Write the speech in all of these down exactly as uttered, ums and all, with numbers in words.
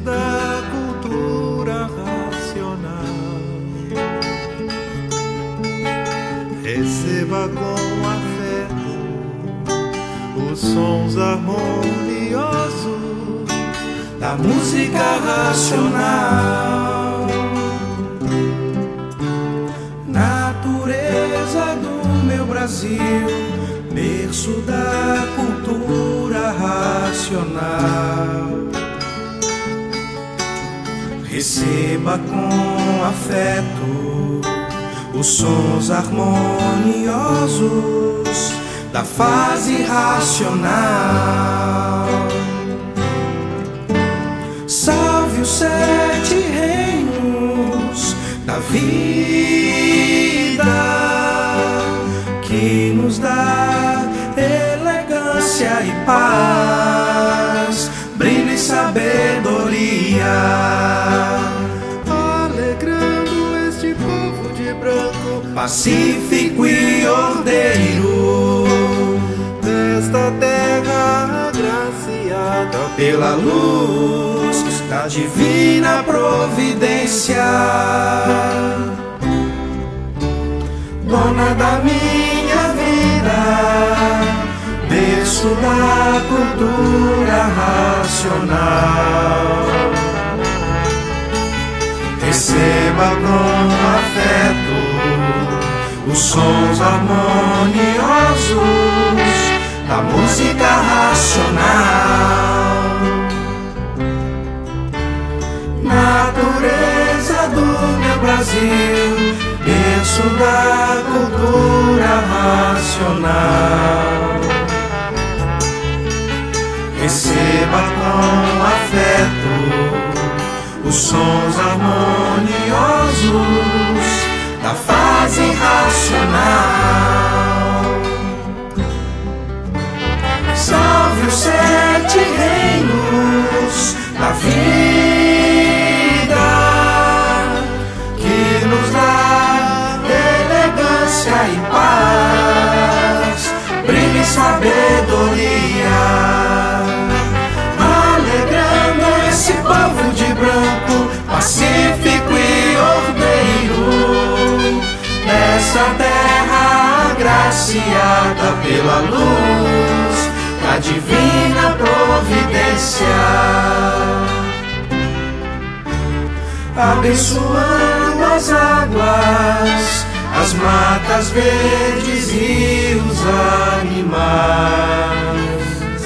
da cultura racional. Receba com afeto os sons harmoniosos da música racional. Natureza do meu Brasil, berço da cultura racional. Receba com afeto os sons harmoniosos da fase racional. Salve os sete reinos da vida, que nos dá elegância e paz, brilho e sabedoria, alegrando este povo de branco, pacífico e ordeiro, desta terra agraciada pela luz da divina providência. Dona da minha vida, berço da cultura racional. Receba com afeto os sons harmoniosos da música racional. Natureza do meu Brasil, berço da cultura racional. Receba com afeto os sons harmoniosos da fase racional. Salve os sete reinos da vida, que nos dá elegância e paz, brilho e sabedoria, alegrando esse povo de branco, pacífico e ordeiro, nessa terra agraciada pela luz da divina providência. Abençoando as águas, as matas verdes e os animais.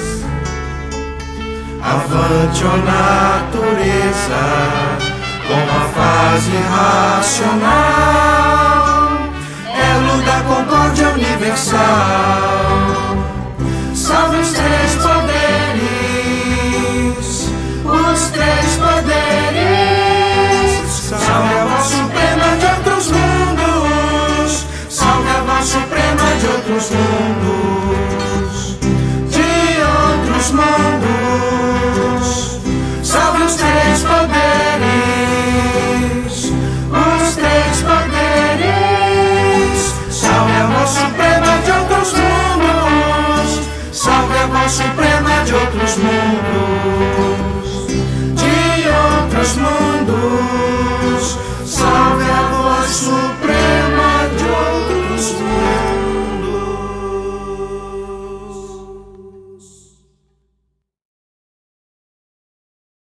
Avante, ó natureza, com a fase racional, elo da concórdia universal.